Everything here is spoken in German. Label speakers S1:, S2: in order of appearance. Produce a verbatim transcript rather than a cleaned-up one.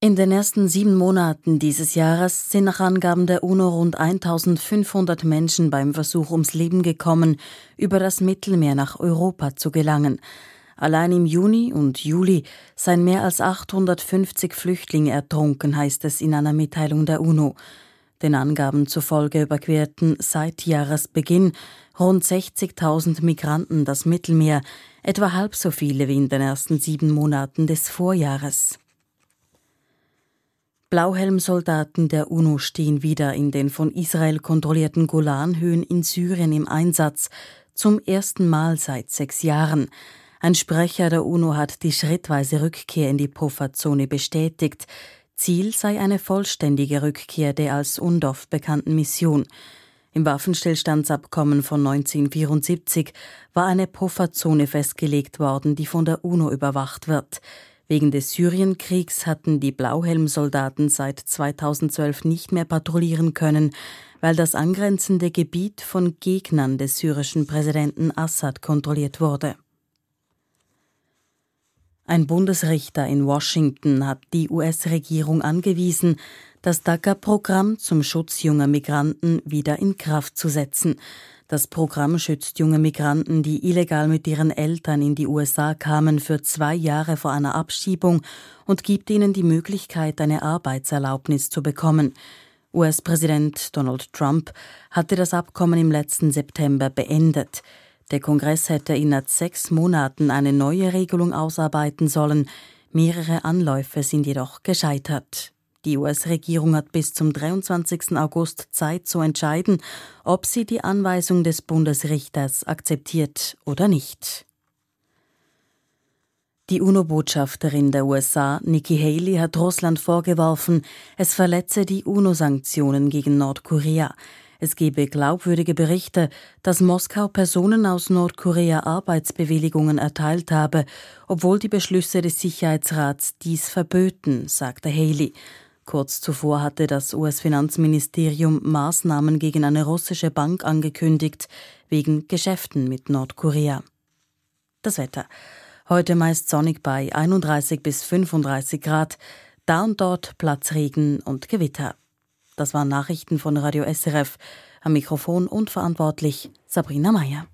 S1: In den ersten sieben Monaten dieses Jahres sind nach Angaben der UNO rund eintausendfünfhundert Menschen beim Versuch ums Leben gekommen, über das Mittelmeer nach Europa zu gelangen. Allein im Juni und Juli seien mehr als achthundertfünfzig Flüchtlinge ertrunken, heißt es in einer Mitteilung der UNO. Den Angaben zufolge überquerten seit Jahresbeginn rund sechzigtausend Migranten das Mittelmeer, etwa halb so viele wie in den ersten sieben Monaten des Vorjahres. Blauhelmsoldaten der UNO stehen wieder in den von Israel kontrollierten Golanhöhen in Syrien im Einsatz, zum ersten Mal seit sechs Jahren. Ein Sprecher der UNO hat die schrittweise Rückkehr in die Pufferzone bestätigt. Ziel sei eine vollständige Rückkehr der als UNDOF bekannten Mission. Im Waffenstillstandsabkommen von neunzehnhundertvierundsiebzig war eine Pufferzone festgelegt worden, die von der UNO überwacht wird. Wegen des Syrienkriegs hatten die Blauhelmsoldaten seit zweitausendzwölf nicht mehr patrouillieren können, weil das angrenzende Gebiet von Gegnern des syrischen Präsidenten Assad kontrolliert wurde. Ein Bundesrichter in Washington hat die U S-Regierung angewiesen, das DACA-Programm zum Schutz junger Migranten wieder in Kraft zu setzen. Das Programm schützt junge Migranten, die illegal mit ihren Eltern in die U S A kamen, für zwei Jahre vor einer Abschiebung und gibt ihnen die Möglichkeit, eine Arbeitserlaubnis zu bekommen. U S-Präsident Donald Trump hatte das Abkommen im letzten September beendet. Der Kongress hätte innerhalb sechs Monaten eine neue Regelung ausarbeiten sollen. Mehrere Anläufe sind jedoch gescheitert. Die U S-Regierung hat bis zum dreiundzwanzigsten August Zeit zu entscheiden, ob sie die Anweisung des Bundesrichters akzeptiert oder nicht. Die UNO-Botschafterin der U S A, Nikki Haley, hat Russland vorgeworfen, es verletze die UNO-Sanktionen gegen Nordkorea. Es gebe glaubwürdige Berichte, dass Moskau Personen aus Nordkorea Arbeitsbewilligungen erteilt habe, obwohl die Beschlüsse des Sicherheitsrats dies verböten, sagte Haley. Kurz zuvor hatte das U S-Finanzministerium Maßnahmen gegen eine russische Bank angekündigt, wegen Geschäften mit Nordkorea. Das Wetter. Heute meist sonnig bei einunddreißig bis fünfunddreißig Grad, da und dort Platzregen und Gewitter. Das waren Nachrichten von Radio S R F. Am Mikrofon und verantwortlich Sabrina Meyer.